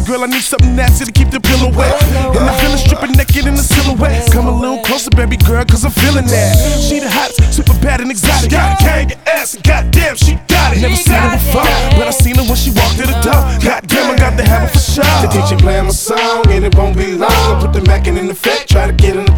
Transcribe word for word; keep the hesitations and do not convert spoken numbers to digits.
girl, I need something nasty to keep the pillow wet. And I feel her stripping naked in the silhouette. Come a little closer, baby girl, cause I'm feeling that. She the hottest, super bad and exotic. Got a gang of ass, and goddamn, she got it. Never seen her before, but I seen her when she walked to the door. Goddamn, I got to have her for sure. The D J playing my song, and it won't be long. I put the Mac in effect, try to get in